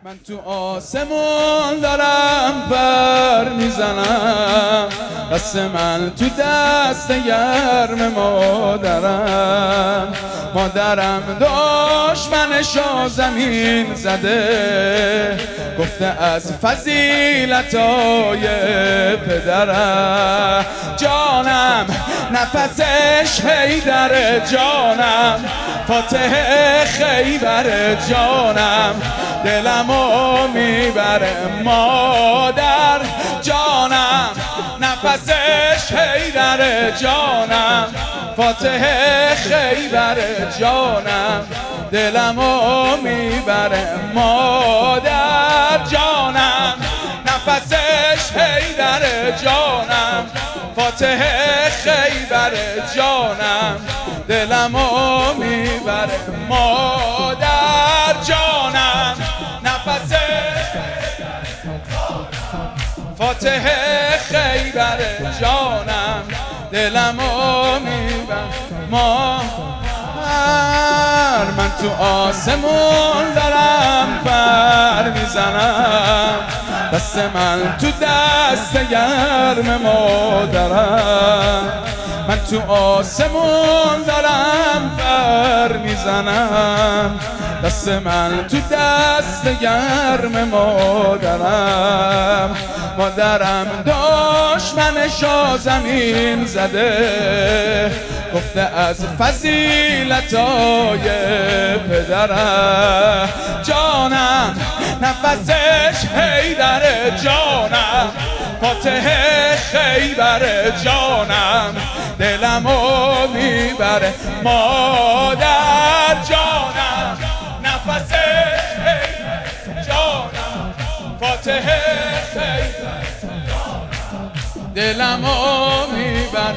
من تو آسمون دارم پر میزنم، دست من تو دست گرم مادرم دشمنشو زمین زده، گفته از فضیلتای پدرم. جانم نفسش حیدر، جانم فاتح خیبر، جانم دلمو میبره مادر. جانم نفسش حیدر، جانم فاتح خیبر، جانم دلمو میبره مادر. جانم نفسش حیدر، جانم فاتح خیبر، جانم دلمو میبره مادر. جانم نفسش فاتح خیبر، جانم دلمو میبره مادر. من تو آسمون دارم پر میزنم، دست من تو دست گرم مادرم. من تو آسمون دارم پر میزنم، دست من تو دست گرم مادرم دشمنشو زمین زده، گفته از فضیلتای پدرم. جانم نفسش حیدر، جانم فاتح خیبر، جانم دلمو میبره مادر. جانم نفسش حیدر، جانم فاتح خیبر، دلمو میبره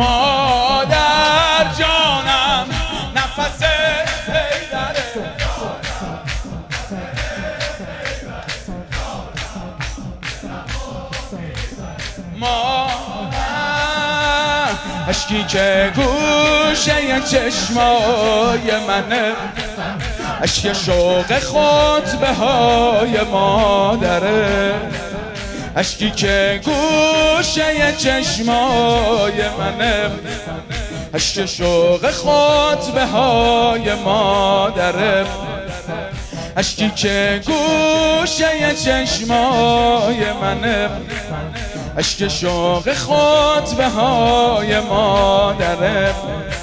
مادر. جانم نفسش حیدر، اشکی که گوشه چشمای منه، اشک شوق خطبه های مادره. اشکی که گوشه چشمای منه، اشک شوق خطبه های مادره. اشکی که گوشه چشمای منه، اشک شوق خطبه های مادره.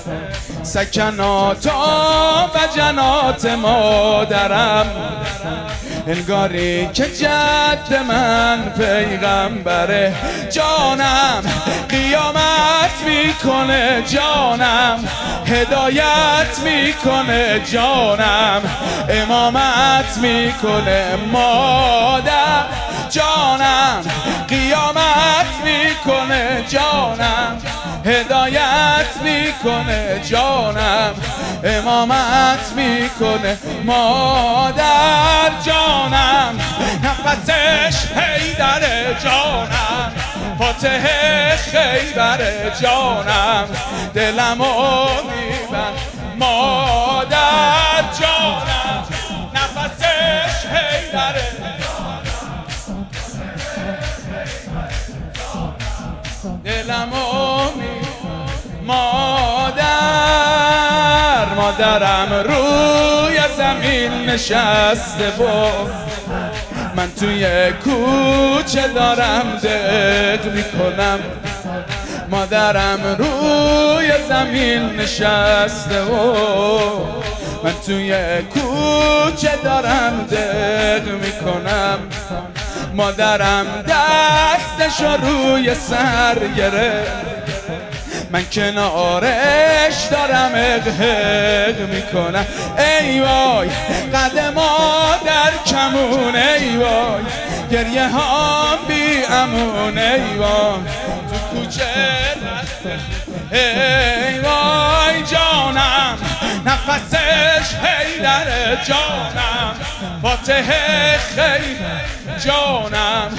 سکنات و جنات مادرم، انگاری که جد من پیغمبره. جانم قیامت میکنه، جانم هدایت میکنه، جانم امامت میکنه مادر. جانم قیامت میکنه، جانم هدایت میکنه، جانم امامت میکنه مادر. جانم نفسش حیدر، جانم فاتح خیبر، جانم دلمو میبره مادر. جانم نفسش حیدر، دلمو مادرم روی زمین نشسته بود، من توی کوچه دارم دق میکنم. مادرم روی زمین نشسته بود، من توی کوچه دارم دق میکنم. مادرم دستشو روی سر گرفت، من کنارش دارم اقهق میکنم. ای وای قد مادر کمون، ای وای گریه ها بی امون، ای وای تو کوچه ای وای. جانم نفسش حیدر، جانم فاتح خیبر، جانم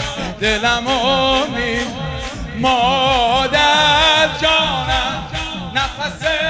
دلمو مادر. جانم نفسش